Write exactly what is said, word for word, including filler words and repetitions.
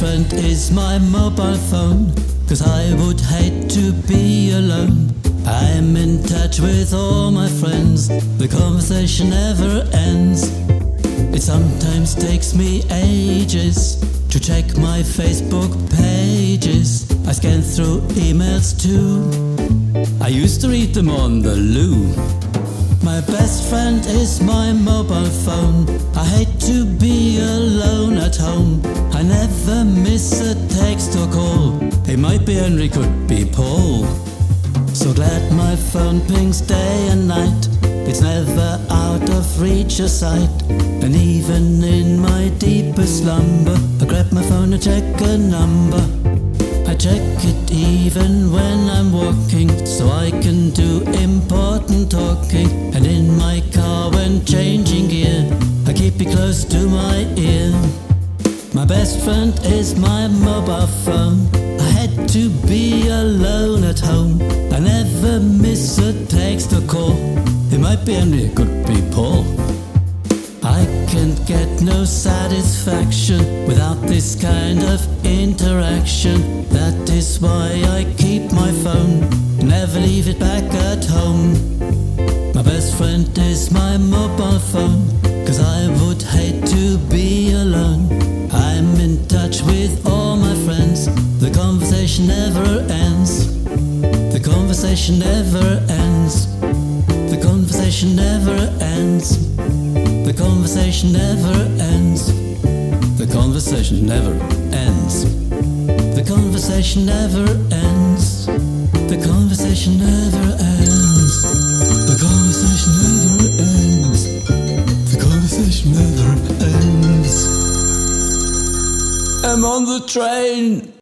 friend is my mobile phone, 'cause I would hate to be alone. I'm in touch with all my friends, the conversation never ends. It sometimes takes me ages to check my Facebook pages. I scan through emails too, I used to read them on the loo. My best friend is my mobile phone, I hate to be alone at home. I never miss a text or call, it might be Henry, could be Paul. So glad my phone pings day and night, it's never out of reach or sight. And even in my deepest slumber, I grab my phone and check a number. I check it even when I'm walking, so I can do important talking. And in my car when changing gear, I keep it close to my ear. My best friend is my mobile phone, I had to be alone at home. I never miss a text or call, it might be Henry, it could be Paul. I can't get no satisfaction without this kind of interaction. That is why I keep my phone, never leave it back at home. My best friend is my mobile phone, 'cause I would hate to be alone. I'm in touch with all my friends, the conversation never ends. The conversation never ends. The conversation never ends. The conversation never ends. The conversation never ends. The conversation never ends. The conversation never ends. The conversation never ends. The conversation never ends. I'm on the train.